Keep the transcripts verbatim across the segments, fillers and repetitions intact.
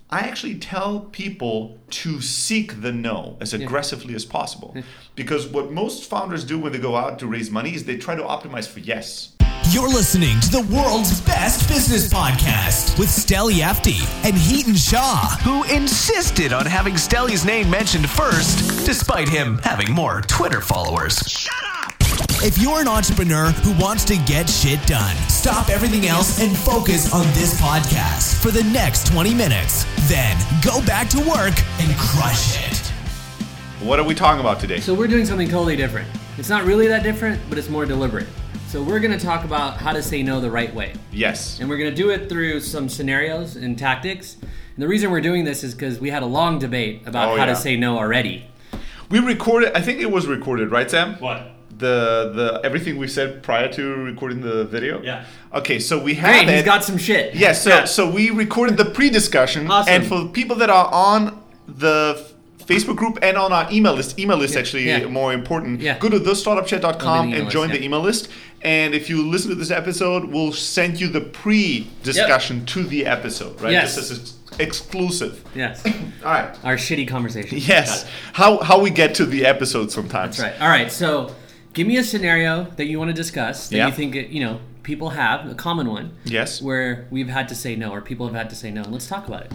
I actually tell people to seek the no as aggressively yeah. as possible. Yeah. Because what most founders do when they go out to raise money is they try to optimize for yes. You're listening to the world's best business podcast with Steli Efti and Hiten Shah, who insisted on having Steli's name mentioned first, despite him having more Twitter followers. Shut up! If you're an entrepreneur who wants to get shit done, stop everything else and focus on this podcast for the next twenty minutes. Then go back to work and crush it. What are we talking about today? So we're doing something totally different. It's not really that different, but it's more deliberate. So we're going to talk about how to say no the right way. Yes. And we're going to do it through some scenarios and tactics. And the reason we're doing this is because we had a long debate about oh, how yeah. to say no already. We recorded, I think it was recorded, right, Sam? What? The the everything we said prior to recording the video? Yeah. Okay, so we have Great, it. he's got some shit. Yeah, so, yeah. so we recorded the pre-discussion. Awesome. And for people that are on the Facebook group and on our email list, email list yeah. actually yeah. more important, yeah. go to the startup chat dot com and list, join yeah. the email list. And if you listen to this episode, we'll send you the pre-discussion yep. to the episode, right? Yes. This is exclusive. Yes. All right. Our shitty conversation. Yes. How how we get to the episode sometimes. That's right. All right, so give me a scenario that you want to discuss that yeah. you think, you know, people have, a common one. Yes. Where we've had to say no, or people have had to say no. And let's talk about it.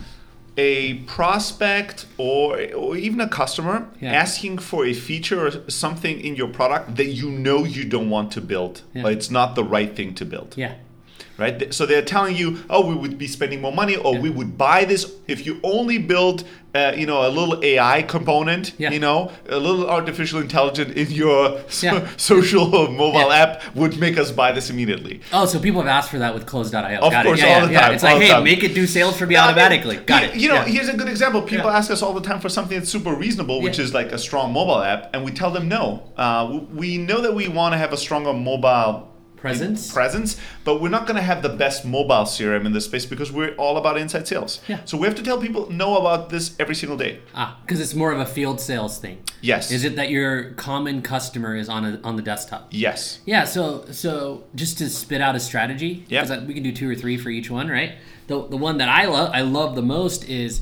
A prospect or or even a customer yeah. asking for a feature or something in your product that you know you don't want to build, yeah. or it's not the right thing to build. Yeah. Right? So they're telling you, oh, we would be spending more money, or yeah. we would buy this if you only build, uh, you know, a little A I component, yeah. you know, a little artificial intelligence in your so- yeah. social or mobile yeah. app would make us buy this immediately. Oh, so people have asked for that with Close dot io. Of Got course, it. Yeah, all yeah, the yeah. time. It's like, all hey, the time. make it do sales for me Yeah, automatically. Got you, it. You know, yeah. here's a good example. People yeah. ask us all the time for something that's super reasonable, which yeah. is like a strong mobile app, and we tell them no. Uh, we know that we want to have a stronger mobile presence, presence, but we're not going to have the best mobile C R M in this space because we're all about inside sales. Yeah. So we have to tell people no about this every single day. Ah, because it's more of a field sales thing. Yes. Is it that your common customer is on a, on the desktop? Yes. Yeah. So so just to spit out a strategy, yeah, because we can do two or three for each one, right? The the one that I love I love the most is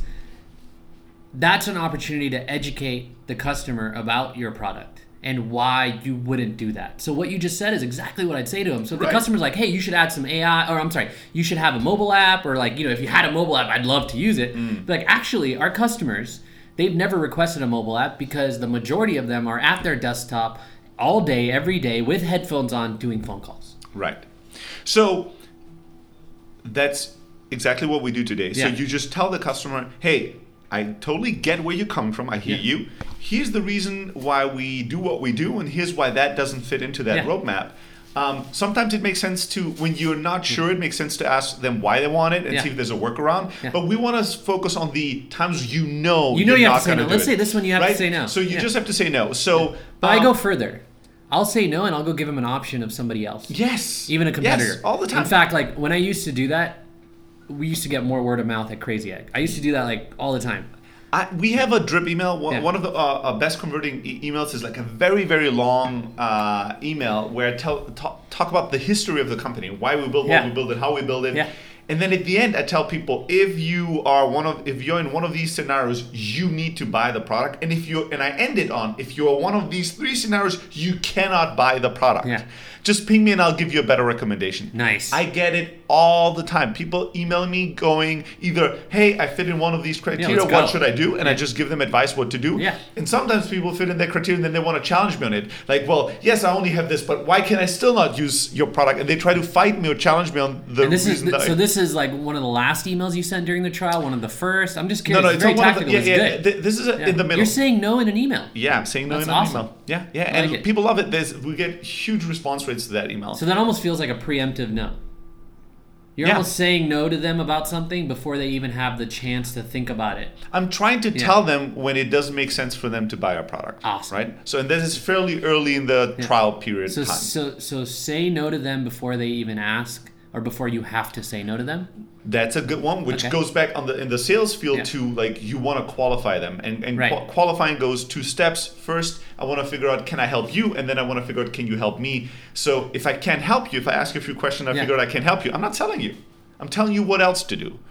that's an opportunity to educate the customer about your product and why you wouldn't do that. So what you just said is exactly what I'd say to them. So the right. customer's like, hey, you should add some A I, or I'm sorry, you should have a mobile app, or like, you know, if you had a mobile app, I'd love to use it. Mm. But like, actually, our customers, they've never requested a mobile app because the majority of them are at their desktop all day, every day, with headphones on, doing phone calls. Right. So that's exactly what we do today. Yeah. So you just tell the customer, hey, I totally get where you're coming from. I hear yeah. you. Here's the reason why we do what we do, and here's why that doesn't fit into that yeah. roadmap. Um, sometimes it makes sense to, when you're not sure, it makes sense to ask them why they want it and yeah. see if there's a workaround. Yeah. But we want to focus on the times you know you know you're you not have to say no. do Let's it, say this one you have right? to say no. So you yeah. just have to say no. So, yeah. But um, I go further. I'll say no, and I'll go give them an option of somebody else. Yes. Even a competitor. Yes, all the time. In fact, like when I used to do that, we used to get more word of mouth at Crazy Egg. I used to do that like all the time. I, we have a drip email. One, yeah. one of the uh, uh, best converting e- emails is like a very, very long uh, email where I tell, talk, talk about the history of the company, why we build yeah. what we build it, how we build it. Yeah. And then at the end, I tell people, if you are one of, if you're in one of these scenarios, you need to buy the product. And if you, and I end it on, if you are one of these three scenarios, you cannot buy the product. Yeah. Just ping me and I'll give you a better recommendation. Nice. I get it all the time. People email me going either, hey, I fit in one of these criteria, yeah, what go. should I do? And yeah. I just give them advice what to do. Yeah. And sometimes people fit in their criteria and then they want to challenge me on it. Like, well, yes, I only have this, but why can I still not use your product? And they try to fight me or challenge me on the and this reason is, that So I, this is like one of the last emails you sent during the trial, one of the first? I'm just no, curious. no, it's it's very not one of the, tactical. yeah, It's yeah, good. th- this is a, Yeah. in the middle. You're saying no in an email. Yeah, I'm saying no That's in an awesome. email. Yeah, yeah, I and like it. people love it. There's, we get huge response rates to that email. So that almost feels like a preemptive no. You're Yeah. almost saying no to them about something before they even have the chance to think about it. I'm trying to Yeah. tell them when it doesn't make sense for them to buy our product. Awesome. Right? So, and this is fairly early in the Yeah. trial period So time. so so say no to them before they even ask, or before you have to say no to them. That's a good one, which Okay. goes back on the in the sales field Yeah. to like you want to qualify them, and and Right. qua- qualifying goes two steps. First, I want to figure out can I help you, and then I want to figure out can you help me. So if I can't help you, if I ask you a few questions, I Yeah. figure out I can't help you. I'm not selling you. I'm telling you what else to do,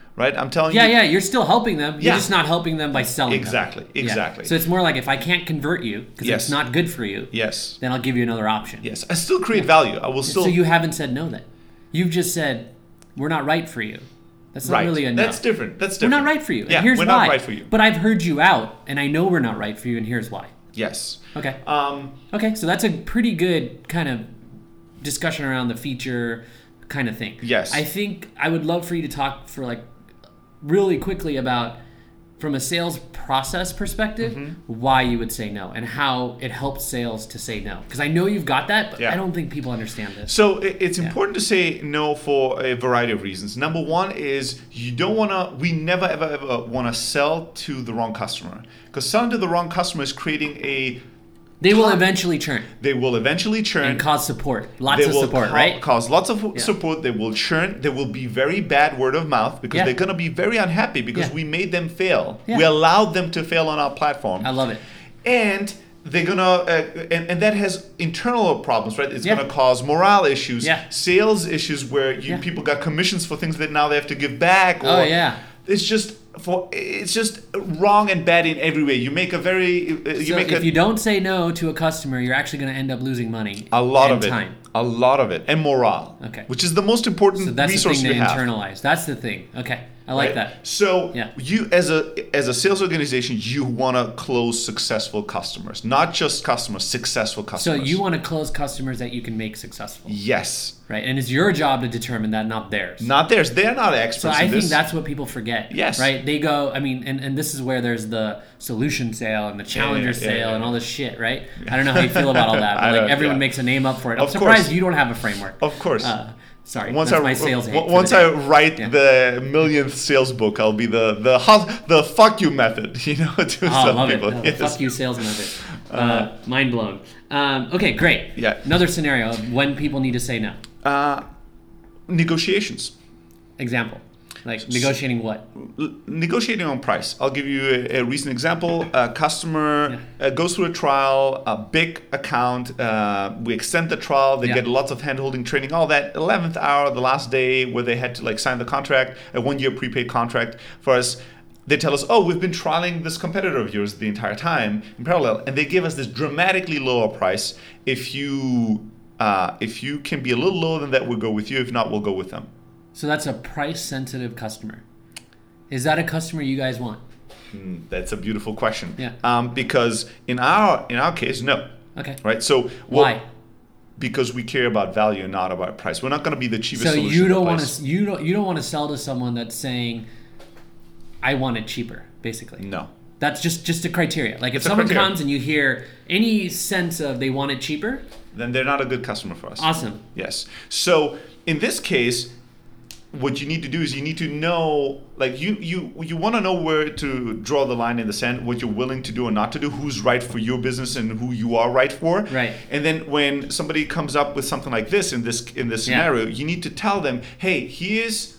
right? I'm telling Yeah, you. yeah, you're still helping them. You're Yeah. just not helping them by selling Exactly, them. Yeah. exactly. So it's more like if I can't convert you because Yes. it's not good for you, Yes. then I'll give you another option. Yes. I still create value. I will still. So you haven't said no then. You've just said, we're not right for you. That's not right. really a no. That's different. That's We're different. not right for you. Yeah, and here's we're why. not right for you. But I've heard you out, and I know we're not right for you, and here's why. Yes. Okay. Um, Okay, so that's a pretty good kind of discussion around the feature kind of thing. Yes. I think I would love for you to talk for like really quickly about, from a sales process perspective, Mm-hmm. why you would say no and how it helps sales to say no. Because I know you've got that, but Yeah. I don't think people understand this. So i- it's important to say no for a variety of reasons. Number one is you don't want to, we never ever ever want to sell to the wrong customer. Because selling to the wrong customer is creating a, They will Tom- eventually churn they will eventually churn. and cause support. Lots They of will support, ca- right? cause lots of support. They will churn. There will be very bad word of mouth because Yeah. they're going to be very unhappy because Yeah. we made them fail. Yeah. We allowed them to fail on our platform. I love it. And they're gonna, uh, and, and that has internal problems, right? It's Yeah. gonna cause morale issues, Yeah. sales issues where you Yeah. people got commissions for things that now they have to give back. Or Oh, yeah. It's just for it's just wrong and bad in every way. You make a very uh, you So make if a, you don't say no to a customer, you're actually going to end up losing money. a lot and of it, time. a lot of it, and morale. Okay. Which is the most important So that's the resource thing to you have. internalize. That's the thing. Okay, I like right? that. So Yeah. you as a as a sales organization, you want to close successful customers, not just customers, successful So customers. you want to close customers that you can make successful, yes, right? And it's your job to determine that, not theirs. not theirs. They're not So experts. I in think this. that's what people forget. Yes. Right? They go, I mean, and, and this is where there's the solution sale and the challenger yeah, yeah, sale yeah. and all this shit, right? I don't know how you feel about all that, I but like don't- everyone yeah. makes a name up for it. I'm Of surprised course. you don't have a framework. Of course. Uh, sorry, once that's I my sales hate. for the once day. I write Yeah. the millionth sales book, I'll be the the hus- the fuck you method. You know, to Oh, I some love people. it. No, Yes. Fuck you, sales method. Uh, mind blown. Um, okay, great. Yeah. Another scenario of when people need to say no. Uh, negotiations. Example. Like negotiating what? L- negotiating on price. I'll give you a, a recent example. A customer uh, goes through a trial, a big account. Uh, we extend the trial. They Yeah. get lots of hand-holding training. All that. eleventh hour, the last day where they had to like sign the contract, a one-year prepaid contract for us. They tell us, oh, we've been trialing this competitor of yours the entire time in parallel, and they give us this dramatically lower price. If you uh, if you can be a little lower than that, we'll go with you. If not, we'll go with them. So that's a price-sensitive customer. Is that a customer you guys want? Mm, That's a beautiful question. Yeah. Um, because in our in our case, no. Okay. Right. So Why? what- Because we care about value and not about price. We're not going to be the cheapest So solution. you to don't want place. to you don't you don't want to sell to someone that's saying, "I want it cheaper," basically. No. That's just just a criteria. Like if It's a someone criteria. comes and you hear any sense of they want it cheaper, Then they're not a good customer for us. awesome. Yes. So in this case, what you need to do is you need to know, like you you you want to know where to draw the line in the sand, what you're willing to do or not to do, who's right for your business and who you are right for. Right. And then when somebody comes up with something like this in this in this Yeah. scenario, you need to tell them, hey, here's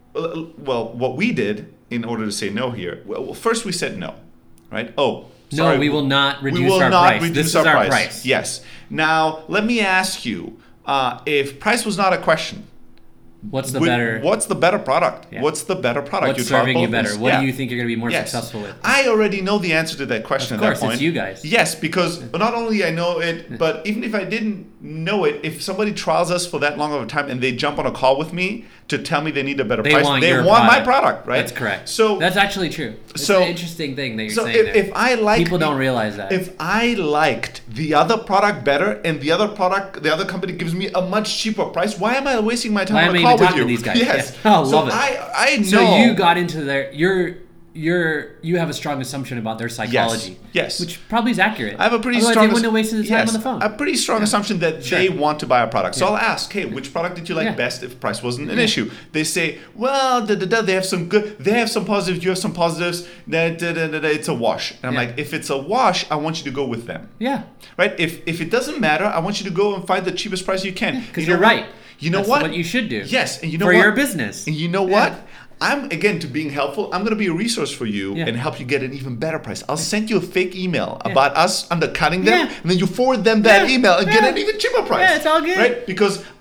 well what we did in order to say no here. Well, first we said no, right? Oh. No, sorry, we will not we reduce will our not price. reduce This is our our price. price. Yes. Now let me ask you, uh, if price was not a question, What's the would- better? what's the better product? Yeah. What's the better product? What's You try serving you both better? things. What Yeah. do you think you're going to be more Yes. successful with? I already know the answer to that question Of at course, that point. it's you guys. Yes, because not only I know it, but even if I didn't know it, if somebody trials us for that long of a time and they jump on a call with me to tell me they need a better They price, want they your want my product. product, right? That's correct. So that's actually true. It's so- an interesting thing that you're so saying if, there. if I like People don't realize that. If I liked the other product better and the other product, the other company gives me a much cheaper price, why am I wasting my time Why on am a I call even with talking you? to these guys? Yes. Yeah. Oh, so love it. I, I know. So you got into their you're you're you have a strong assumption about their psychology. Yes. Which probably is accurate. I have a pretty Otherwise strong they wouldn't have wasted the time yes, on the phone. A pretty strong assumption that Sure. they want to buy a product. So Yeah. I'll ask, hey, which product did you like Yeah. best if price wasn't an Yeah. issue? They say, well, da, da, da, they have some good, they have some positives, you have some positives, da, da, da, da, da, it's a wash. And I'm Yeah. like, if it's a wash, I want you to go with them. yeah. Right? If if it doesn't matter, I want you to go and find the cheapest price you can. Because You you're know what? right. You know That's what? what you should do. Yes, and you know for what? your business. And you know Yeah. what? I'm again to being helpful. I'm going to be a resource for you Yeah. and help you get an even better price. I'll send you a fake email Yeah. about us undercutting them, Yeah. and then you forward them that Yeah. email and get Yeah. an even cheaper price. Yeah, it's all good. Right? Because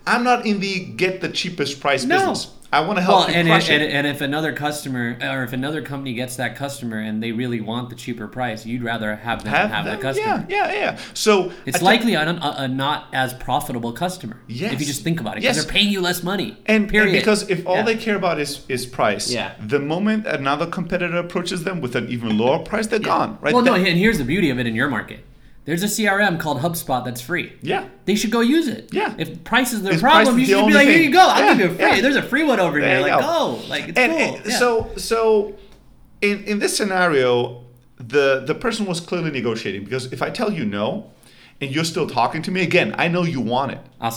I'm not in the get the cheapest price No. business. I want to help Well, you and, crush and, it. and if another customer or if another company gets that customer and they really want the cheaper price, you'd rather have them have, Have the them? customer. Yeah, yeah, yeah. So It's I likely a, a, a not as profitable customer. Yes. If you just think about it, because Yes. they're paying you less money. And, period. and because if all Yeah. they care about is, is price, Yeah. the moment another competitor approaches them with an even lower price, they're gone. Right? Well, no, That- and here's the beauty of it in your market. There's a C R M called HubSpot that's free. Yeah. They should go use it. Yeah. If price is their If price problem, is you the should be only like, here thing. you go. I'll Yeah, give you a free. yeah. There's a free one over There here. you Like, go. go. Like, it's and, cool. and Yeah. so so in in this scenario, the the person was clearly negotiating, because if I tell you no and you're still talking to me, again, I know you want it. I'll